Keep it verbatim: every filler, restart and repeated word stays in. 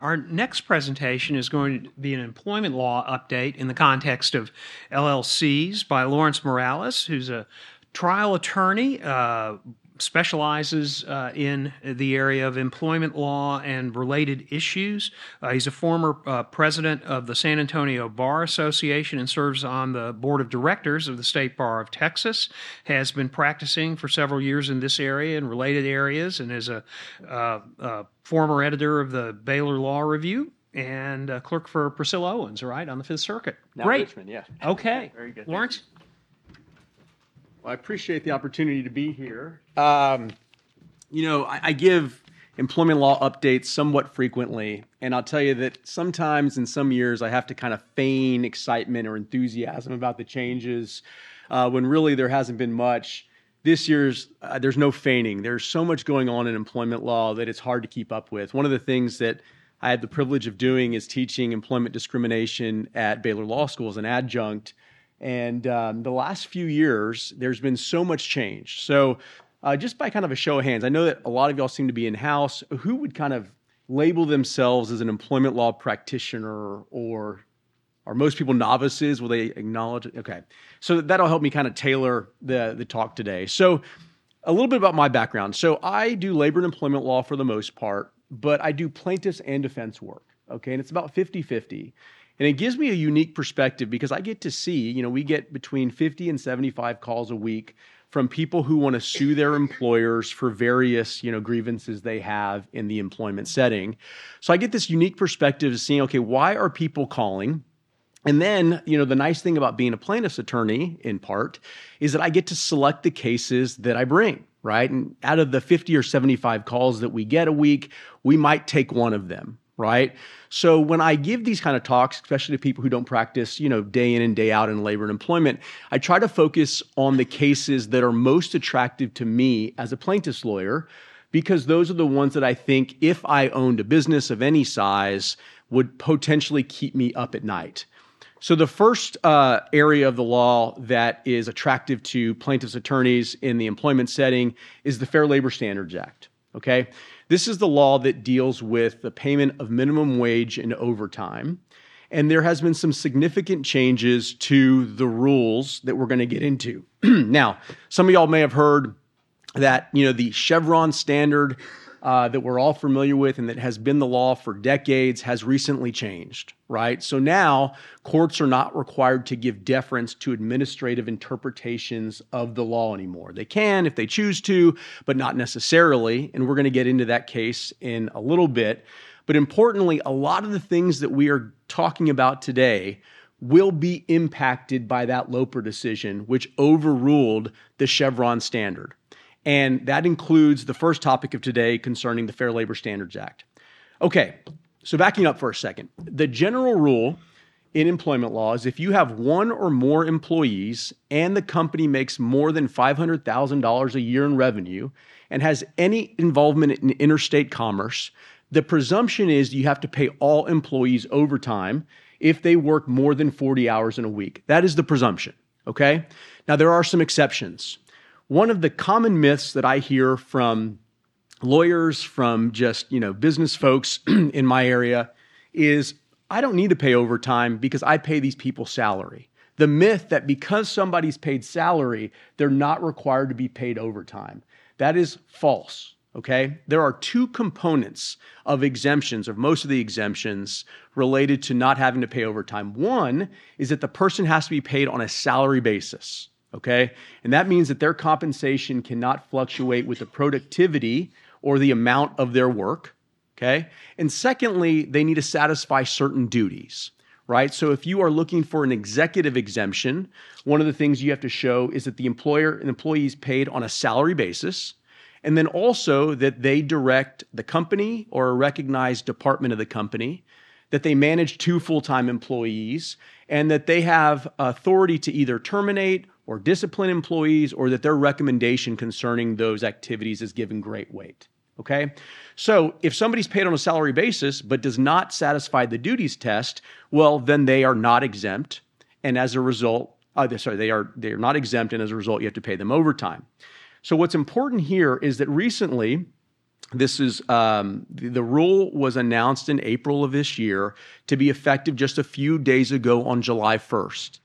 Our next presentation is going to be an employment law update in the context of L L Cs by Lawrence Morales, who's a trial attorney, uh, specializes uh, in the area of employment law and related issues. Uh, he's a former uh, president of the San Antonio Bar Association and serves on the board of directors of the State Bar of Texas, has been practicing for several years in this area and related areas, and is a, uh, a former editor of the Baylor Law Review and uh, clerk for Priscilla Owens, right, on the Fifth Circuit. Now Great. Richmond, yeah. Okay. Very good. Lawrence? Well, I appreciate the opportunity to be here. Um, you know, I, I give employment law updates somewhat frequently, and I'll tell you that sometimes in some years I have to kind of feign excitement or enthusiasm about the changes uh, when really there hasn't been much. This year's, uh, there's no feigning. There's so much going on in employment law that it's hard to keep up with. One of the things that I had the privilege of doing is teaching employment discrimination at Baylor Law School as an adjunct. And um, the last few years, there's been so much change. So uh, just by kind of a show of hands, I know that a lot of y'all seem to be in-house. Who would kind of label themselves as an employment law practitioner, or are most people novices? Will they acknowledge it? Okay. So that'll help me kind of tailor the, the talk today. So a little bit about my background. So I do labor and employment law for the most part, but I do plaintiffs and defense work. Okay. And it's about fifty-fifty. And it gives me a unique perspective because I get to see, you know, we get between fifty and seventy-five calls a week from people who want to sue their employers for various, you know, grievances they have in the employment setting. So I get this unique perspective of seeing, okay, why are people calling? And then, you know, the nice thing about being a plaintiff's attorney, in part, is that I get to select the cases that I bring, right? And out of the fifty or seventy-five calls that we get a week, we might take one of them. Right. So when I give these kind of talks, especially to people who don't practice, you know, day in and day out in labor and employment, I try to focus on the cases that are most attractive to me as a plaintiff's lawyer, because those are the ones that I think, if I owned a business of any size, would potentially keep me up at night. So the first uh, area of the law that is attractive to plaintiffs' attorneys in the employment setting is the Fair Labor Standards Act. Okay. This is the law that deals with the payment of minimum wage and overtime. And there has been some significant changes to the rules that we're going to get into. Now, some of y'all may have heard that, you know, the Chevron standard uh, that we're all familiar with and that has been the law for decades has recently changed, right? So now courts are not required to give deference to administrative interpretations of the law anymore. They can if they choose to, but not necessarily. And we're going to get into that case in a little bit. But importantly, a lot of the things that we are talking about today will be impacted by that Loper decision, which overruled the Chevron standard. And that includes the first topic of today concerning the Fair Labor Standards Act. Okay, so backing up for a second. The general rule in employment law is if you have one or more employees and the company makes more than five hundred thousand dollars a year in revenue and has any involvement in interstate commerce, the presumption is you have to pay all employees overtime if they work more than forty hours in a week. That is the presumption, okay? Now, there are some exceptions. One of the common myths that I hear from lawyers, from just, you know, business folks in my area is, I don't need to pay overtime because I pay these people salary. The myth that because somebody's paid salary, they're not required to be paid overtime. That is false, okay? There are two components of exemptions, of most of the exemptions related to not having to pay overtime. One is that the person has to be paid on a salary basis. Okay, and that means that their compensation cannot fluctuate with the productivity or the amount of their work. Okay, and secondly, they need to satisfy certain duties, right? So if you are looking for an executive exemption, one of the things you have to show is that the employer and employee is paid on a salary basis, and then also that they direct the company or a recognized department of the company, that they manage two full-time employees, and that they have authority to either terminate or discipline employees, or that their recommendation concerning those activities is given great weight, okay? So if somebody's paid on a salary basis but does not satisfy the duties test, well, then they are not exempt, and as a result, uh, sorry, they are, they are not exempt, and as a result, you have to pay them overtime. So what's important here is that recently, This is um, the, the rule was announced in April of this year to be effective just a few days ago on July first.